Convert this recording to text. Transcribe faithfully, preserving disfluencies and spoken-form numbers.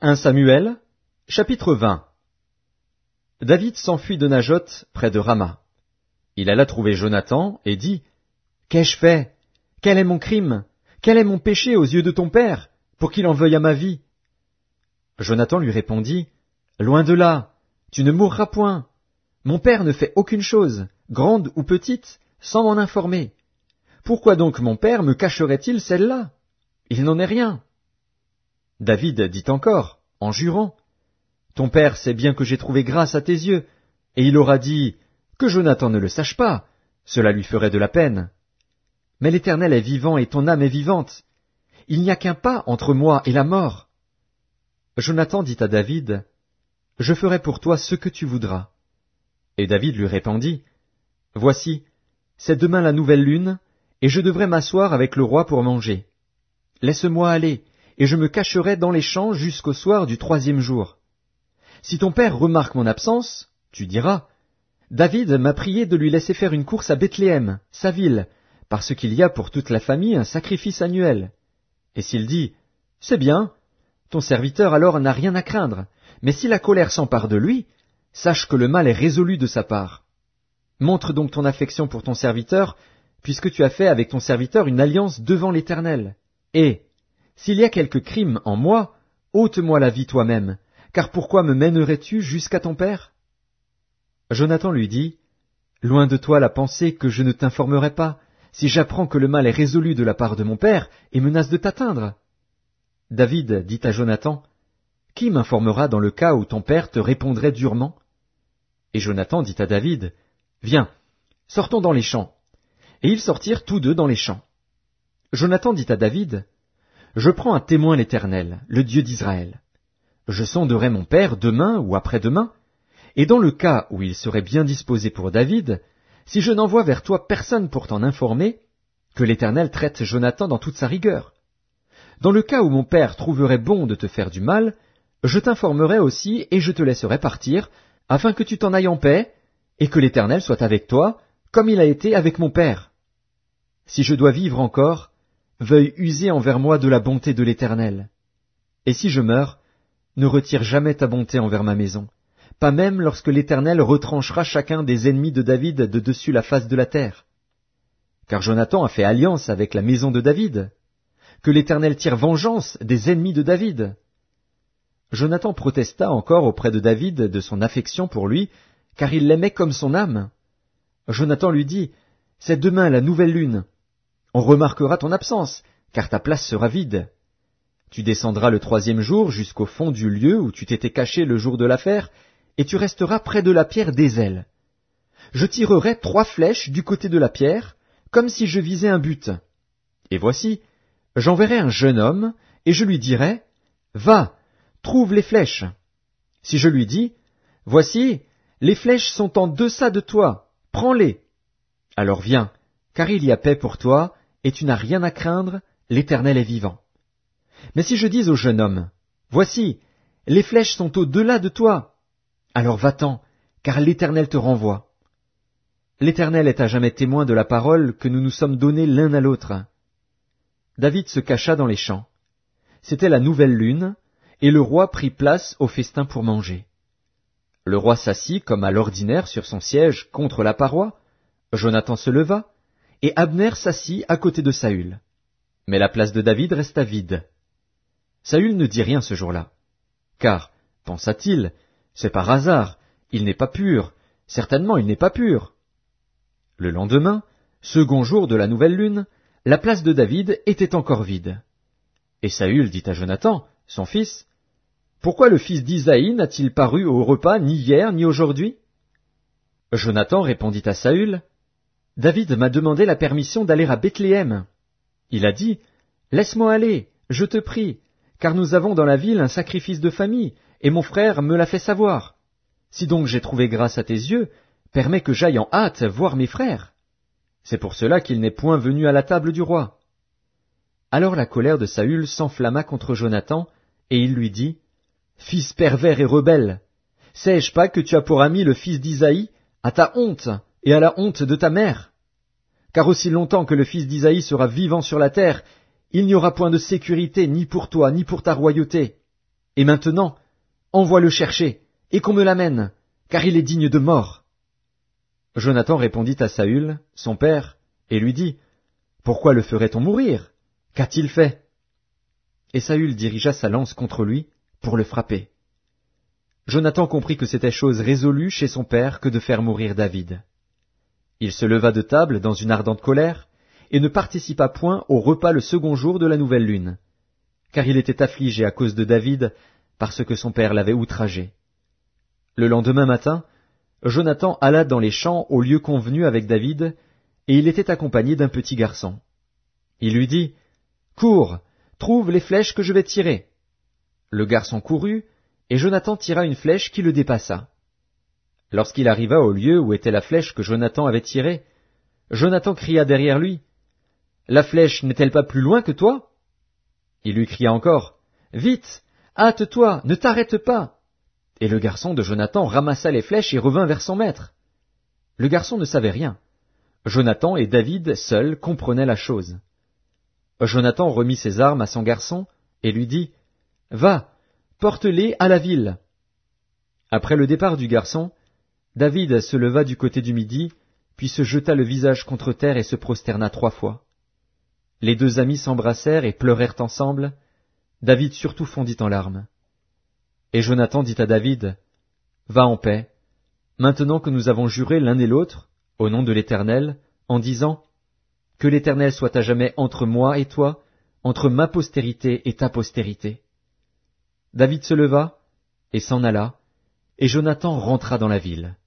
premier Samuel, chapitre vingt. David s'enfuit de Najoth, près de Rama. Il alla trouver Jonathan et dit, « Qu'ai-je fait? Quel est mon crime? Quel est mon péché aux yeux de ton père, pour qu'il en veuille à ma vie ?» Jonathan lui répondit, « Loin de là, tu ne mourras point. Mon père ne fait aucune chose, grande ou petite, sans m'en informer. Pourquoi donc mon père me cacherait-il celle-là? Il n'en est rien. » David dit encore, en jurant, « Ton père sait bien que j'ai trouvé grâce à tes yeux, et il aura dit, que Jonathan ne le sache pas, cela lui ferait de la peine. Mais l'Éternel est vivant et ton âme est vivante. Il n'y a qu'un pas entre moi et la mort. » Jonathan dit à David, « Je ferai pour toi ce que tu voudras. » Et David lui répondit, « Voici, c'est demain la nouvelle lune, et je devrais m'asseoir avec le roi pour manger. Laisse-moi aller, et je me cacherai dans les champs jusqu'au soir du troisième jour. Si ton père remarque mon absence, tu diras, « David m'a prié de lui laisser faire une course à Bethléem, sa ville, parce qu'il y a pour toute la famille un sacrifice annuel. » Et s'il dit, « C'est bien, ton serviteur alors n'a rien à craindre, mais si la colère s'empare de lui, sache que le mal est résolu de sa part. Montre donc ton affection pour ton serviteur, puisque tu as fait avec ton serviteur une alliance devant l'Éternel. Et, s'il y a quelque crime en moi, ôte-moi la vie toi-même, car pourquoi me mènerais-tu jusqu'à ton père? » Jonathan lui dit, « Loin de toi la pensée que je ne t'informerai pas, si j'apprends que le mal est résolu de la part de mon père et menace de t'atteindre. » David dit à Jonathan, « Qui m'informera dans le cas où ton père te répondrait durement? » Et Jonathan dit à David, « Viens, sortons dans les champs. » Et ils sortirent tous deux dans les champs. Jonathan dit à David, « Je prends à témoin l'Éternel, le Dieu d'Israël. Je sonderai mon père demain ou après-demain, et dans le cas où il serait bien disposé pour David, si je n'envoie vers toi personne pour t'en informer, que l'Éternel traite Jonathan dans toute sa rigueur. Dans le cas où mon père trouverait bon de te faire du mal, je t'informerai aussi et je te laisserai partir, afin que tu t'en ailles en paix, et que l'Éternel soit avec toi, comme il a été avec mon père. Si je dois vivre encore, veuille user envers moi de la bonté de l'Éternel. Et si je meurs, ne retire jamais ta bonté envers ma maison, pas même lorsque l'Éternel retranchera chacun des ennemis de David de dessus la face de la terre. Car Jonathan a fait alliance avec la maison de David. Que l'Éternel tire vengeance des ennemis de David. » Jonathan protesta encore auprès de David de son affection pour lui, car il l'aimait comme son âme. Jonathan lui dit, « C'est demain la nouvelle lune. On remarquera ton absence, car ta place sera vide. Tu descendras le troisième jour jusqu'au fond du lieu où tu t'étais caché le jour de l'affaire, et tu resteras près de la pierre d'Ézel. Je tirerai trois flèches du côté de la pierre, comme si je visais un but. Et voici, j'enverrai un jeune homme, et je lui dirai, « Va, trouve les flèches. » Si je lui dis, « Voici, les flèches sont en deçà de toi, prends-les. » Alors viens, car il y a paix pour toi, et tu n'as rien à craindre, l'Éternel est vivant. Mais si je dis au jeune homme, « Voici, les flèches sont au-delà de toi. » Alors va-t'en, car l'Éternel te renvoie. L'Éternel est à jamais témoin de la parole que nous nous sommes donnée l'un à l'autre. David se cacha dans les champs. C'était la nouvelle lune, et le roi prit place au festin pour manger. Le roi s'assit comme à l'ordinaire sur son siège contre la paroi, Jonathan se leva, et Abner s'assit à côté de Saül. Mais la place de David resta vide. Saül ne dit rien ce jour-là, car, pensa-t-il, c'est par hasard, il n'est pas pur, certainement il n'est pas pur. Le lendemain, second jour de la nouvelle lune, la place de David était encore vide. Et Saül dit à Jonathan, son fils, « Pourquoi le fils d'Isaïe n'a-t-il paru au repas ni hier ni aujourd'hui » Jonathan répondit à Saül, « David m'a demandé la permission d'aller à Bethléem. Il a dit, « Laisse-moi aller, je te prie, car nous avons dans la ville un sacrifice de famille, et mon frère me l'a fait savoir. Si donc j'ai trouvé grâce à tes yeux, permets que j'aille en hâte voir mes frères. C'est pour cela qu'il n'est point venu à la table du roi. » Alors la colère de Saül s'enflamma contre Jonathan, et il lui dit, « Fils pervers et rebelle, sais-je pas que tu as pour ami le fils d'Isaïe, à ta honte et à la honte de ta mère? Car aussi longtemps que le fils d'Isaïe sera vivant sur la terre, il n'y aura point de sécurité ni pour toi ni pour ta royauté. Et maintenant, envoie-le chercher, et qu'on me l'amène, car il est digne de mort. » Jonathan répondit à Saül, son père, et lui dit, « Pourquoi le ferait-on mourir? Qu'a-t-il fait? » Et Saül dirigea sa lance contre lui pour le frapper. Jonathan comprit que c'était chose résolue chez son père que de faire mourir David. Il se leva de table dans une ardente colère, et ne participa point au repas le second jour de la nouvelle lune, car il était affligé à cause de David, parce que son père l'avait outragé. Le lendemain matin, Jonathan alla dans les champs au lieu convenu avec David, et il était accompagné d'un petit garçon. Il lui dit, « Cours, trouve les flèches que je vais tirer. » Le garçon courut, et Jonathan tira une flèche qui le dépassa. Lorsqu'il arriva au lieu où était la flèche que Jonathan avait tirée, Jonathan cria derrière lui, « La flèche n'est-elle pas plus loin que toi? » Il lui cria encore, « Vite, hâte-toi, ne t'arrête pas. » Et le garçon de Jonathan ramassa les flèches et revint vers son maître. Le garçon ne savait rien. Jonathan et David seuls comprenaient la chose. Jonathan remit ses armes à son garçon et lui dit, « Va, porte-les à la ville. » Après le départ du garçon, David se leva du côté du midi, puis se jeta le visage contre terre et se prosterna trois fois. Les deux amis s'embrassèrent et pleurèrent ensemble. David surtout fondit en larmes. Et Jonathan dit à David, « Va en paix, maintenant que nous avons juré l'un et l'autre, au nom de l'Éternel, en disant, « Que l'Éternel soit à jamais entre moi et toi, entre ma postérité et ta postérité. » David se leva et s'en alla, et Jonathan rentra dans la ville.